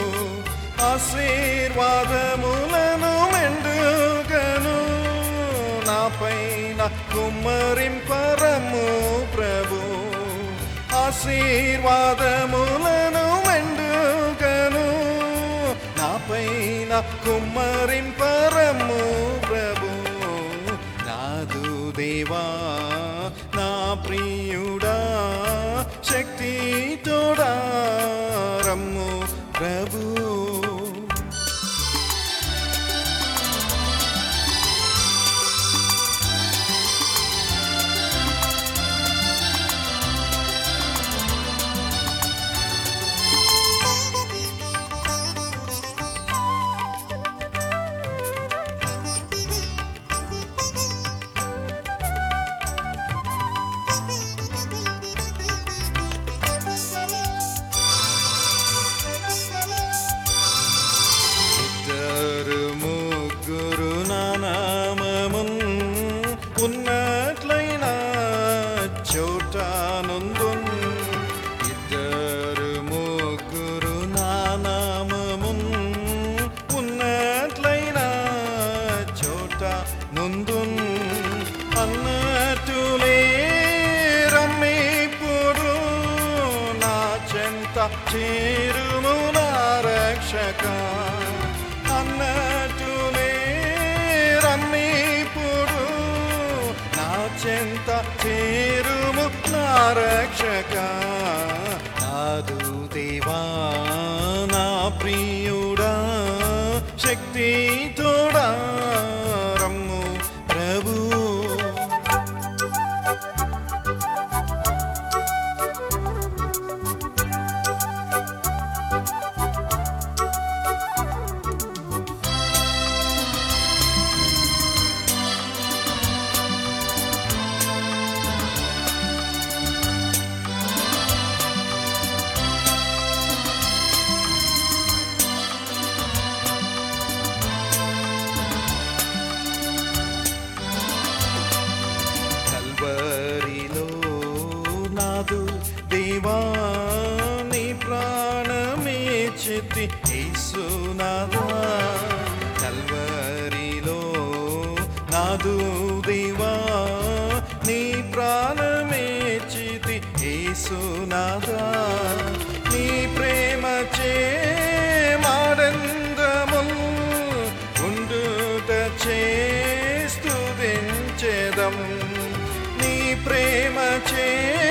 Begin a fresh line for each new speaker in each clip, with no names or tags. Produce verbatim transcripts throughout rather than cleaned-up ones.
ఆశీర్వాదములను మెండుగను నాపైన కుమ్మరింపరము ప్రభు. ఆశీర్వాదములను మెండుగను నాపైన కుమ్మరింపరము ప్రభు. నాదు దేవా నా ప్రియుడా శక్తి తోడా రమ్ము ప్రభు. ఉన్నట్లైన చోట నందున్ ఇద్దరు ముగ్గురు నానామమున్ ఉన్నట్లైన చోట నందున్ అన్నట్టులే రమ్మిప్పుడు నా చెంత చేరుము నా రక్షక. అన్నట్టులే రమ్మిప్పుడు చెంత చేరుము నా రక్షక. నాదు దేవా నా ప్రియుడా శక్తి తోడా రమ్ము ప్రభు. నాదు దేవా నీ ప్రాణమిచ్చితి యేసునాథా. కల్వరిలో నాదు దేవా నీ ప్రాణమిచ్చితి యేసునాథా. నీ ప్రేమ చే మాడందముల్ ఉండుట చే స్తుతించెదం. నీ ప్రేమ చే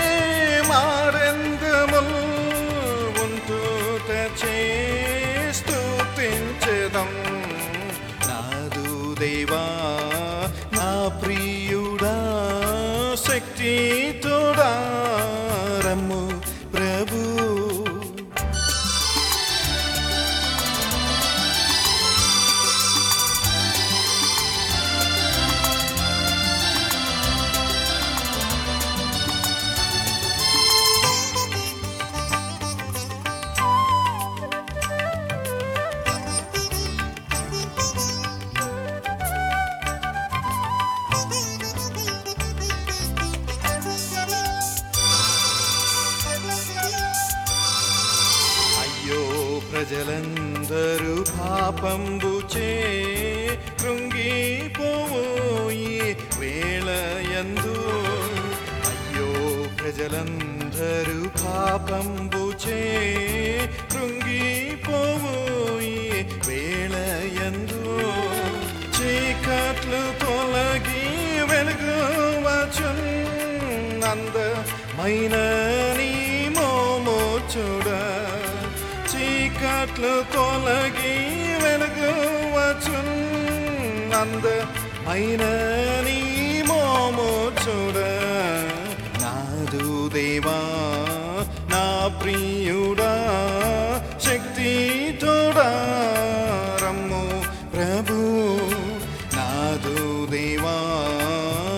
మారందముల్ ఉంటుట చే స్తుతించెదం. నాదు దేవా నా ప్రియుడా శక్తి తోడా రమ్ము ప్రభు. ప్రజలందరూ పాపంబుచే కృంగిపోయి వేళయందు. అయ్యో ప్రజలందరూ పాపంబుచే కృంగిపోయి వేళయందు. చీకట్లు తొలగి వెలుగు వచ్చున్ అందమైన నీ మోము చూడ. చీకట్లు తొలగి వెలుగు వచ్చున్ అందమైన నీ మోము చూడ. నాదు దేవా నా ప్రియుడా శక్తి తోడా రమ్ము ప్రభు. నాదు దేవా